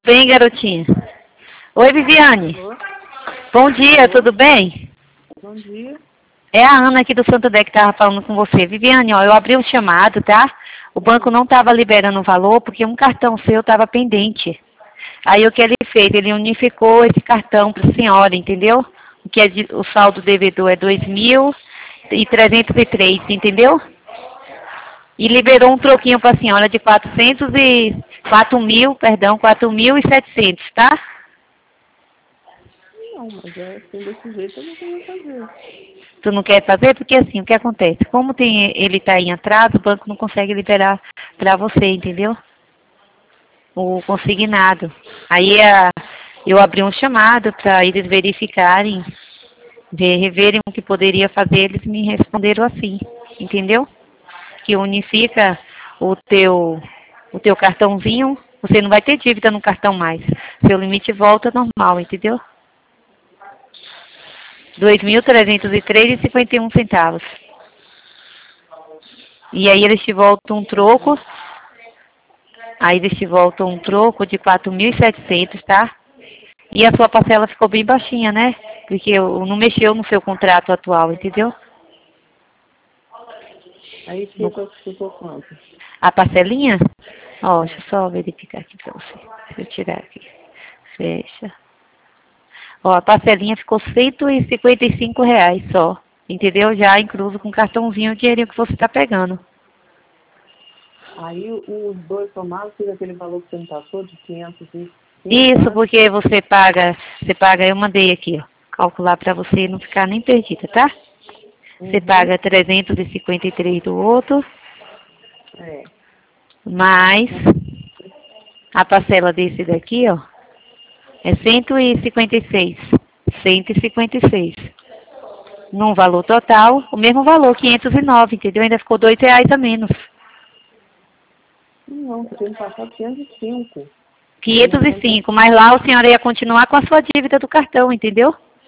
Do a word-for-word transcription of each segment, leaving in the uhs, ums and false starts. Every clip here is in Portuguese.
Bem, garotinha. Oi, Viviane. Alô? Bom dia, Alô? tudo bem? Bom dia. É a Ana aqui do Santo Dé que estava falando com você. Viviane, ó, eu abri o chamado, tá? O banco não estava liberando o valor porque um cartão seu estava pendente. Aí o que ele fez? Ele unificou esse cartão para a senhora, entendeu? O que é de, o saldo devedor é dois mil trezentos e três, entendeu? E liberou um troquinho para a senhora de quatrocentos e quatro mil, perdão, quatro mil e setecentos, tá? Não, mas é assim, desse jeito eu não queria fazer. Tu não quer fazer? Porque assim, o que acontece? Como tem, ele está em atraso, o banco não consegue liberar para você, entendeu? O consignado. Aí a, eu abri um chamado para eles verificarem, ver, reverem o que poderia fazer, eles me responderam assim, entendeu? Que unifica o teu, o teu cartãozinho, você não vai ter dívida no cartão mais. Seu limite volta normal, entendeu? dois mil trezentos e três reais e cinquenta e um centavos. E aí eles te voltam um troco, aí eles te voltam um troco de quatro mil e setecentos, tá? E a sua parcela ficou bem baixinha, né? Porque eu não mexeu no seu contrato atual, entendeu? Aí ficou, ficou quanto? A parcelinha? Ó, deixa eu só verificar aqui pra você. Deixa eu tirar aqui. Fecha. Ó, a parcelinha ficou cento e cinquenta e cinco reais só. Entendeu? Já incluso com o cartãozinho o dinheirinho que você tá pegando. Aí os dois somados fica aquele valor que você me passou de quinhentos e cinco, Isso, né? porque você paga, você paga, eu mandei aqui, ó, calcular pra você não ficar nem perdida, tá? Você Uhum. paga trezentos e cinquenta e três do outro, É. mais a parcela desse daqui, ó, é cento e cinquenta e seis. cento e cinquenta e seis. Num valor total, o mesmo valor, quinhentos e nove, entendeu? Ainda ficou dois reais a menos. Não, você tem que passar quinhentos e cinco. quinhentos e cinco, mas lá o senhor ia continuar com a sua dívida do cartão, entendeu?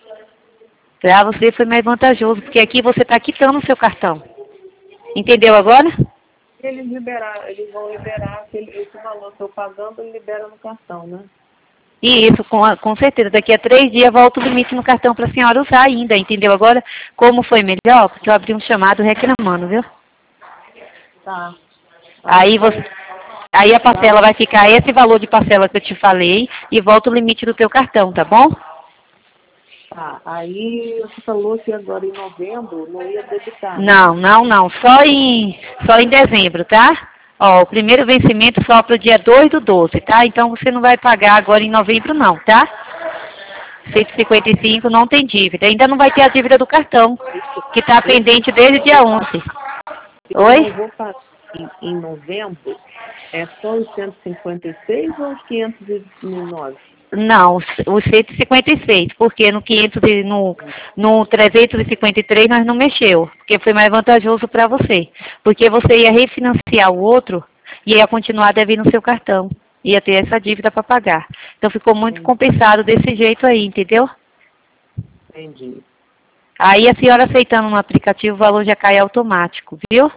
Pra você foi mais vantajoso, porque aqui você tá quitando o seu cartão. Entendeu agora? Eles liberar, eles vão liberar aquele, esse valor que eu pagando, ele libera no cartão, né? E isso, com, a- com certeza. Daqui a três dias volta o limite no cartão para a senhora usar ainda, entendeu? Agora, como foi melhor? Porque eu abri um chamado reclamando, viu? Tá. Aí, você, aí a parcela vai ficar esse valor de parcela que eu te falei e volta o limite do teu cartão, tá bom? Tá. Aí você falou que agora em novembro não ia debitar, né? Não, não, não. Só em, só em dezembro, tá? Ó, o primeiro vencimento só para o dia dois do doze, tá? Então você não vai pagar agora em novembro não, tá? cento e cinquenta e cinco não tem dívida. Ainda não vai ter a dívida do cartão, que está pendente desde o dia onze. Eu Oi? não vou pagar em, em novembro. É só os cento e cinquenta e seis ou os quinhentos e nove? Não, os os cento e cinquenta e seis, porque no quinhentos e no, no trezentos e cinquenta e três nós não mexeu, porque foi mais vantajoso para você. Porque você ia refinanciar o outro e ia continuar devendo o seu cartão. Ia ter essa dívida para pagar. Então ficou muito compensado desse jeito aí, entendeu? Entendi. Aí a senhora aceitando no aplicativo, o valor já cai automático, viu?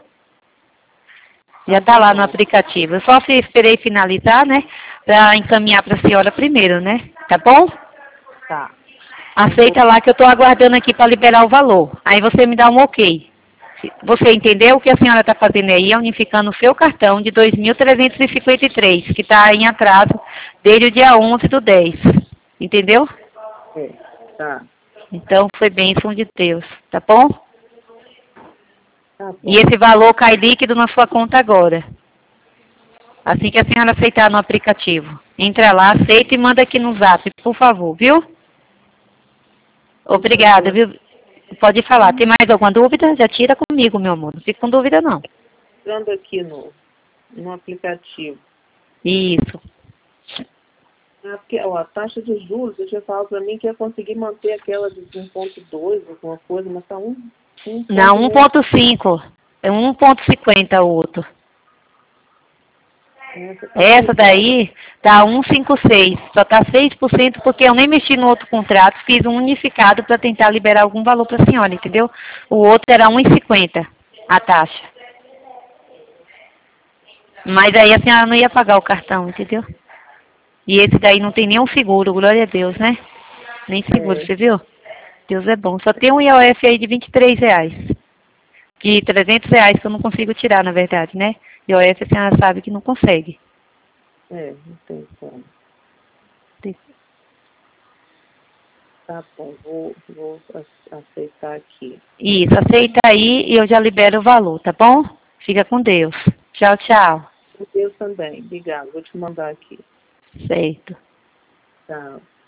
Já está lá no aplicativo. Eu só esperei finalizar, né? Para encaminhar para a senhora primeiro, né? Tá bom? Tá. Aceita lá que eu estou aguardando aqui para liberar o valor. Aí você me dá um ok. Você entendeu o que a senhora está fazendo aí? É unificando o seu cartão de dois mil trezentos e cinquenta e três, que está em atraso desde o dia onze do dez. Entendeu? É, tá. Então foi bênção de Deus. Tá bom? Tá bom. E esse valor cai líquido na sua conta agora. Assim que a senhora aceitar no aplicativo. Entra lá, aceita e manda aqui no zap, por favor, viu? Obrigada, viu? Pode falar. Tem mais alguma dúvida? Já tira comigo, meu amor. Não fica com dúvida, não. Entrando aqui no, no aplicativo. Isso. Ah, porque, ó, a taxa de juros, você tinha falado para mim que ia conseguir manter aquela de um ponto dois, alguma coisa, mas tá um... um Não, um ponto cinco. É um ponto cinquenta o outro. Essa daí tá um vírgula cinquenta e seis, só tá seis por cento porque eu nem mexi no outro contrato, fiz um unificado para tentar liberar algum valor para a senhora, entendeu? O outro era um vírgula cinquenta a taxa. Mas aí a senhora não ia pagar o cartão, entendeu? E esse daí não tem nenhum seguro, glória a Deus, né? Nem seguro, É. você viu? Deus é bom. Só tem um I O F aí de vinte e três reais. De trezentos reais que eu não consigo tirar, na verdade, né? I O F a senhora sabe que não consegue. É, não tem como. Tá bom, vou, vou aceitar aqui. Isso, aceita aí e eu já libero o valor, tá bom? Fica com Deus. Tchau, tchau. Deus também. Obrigada. Vou te mandar aqui. Certo. Tchau.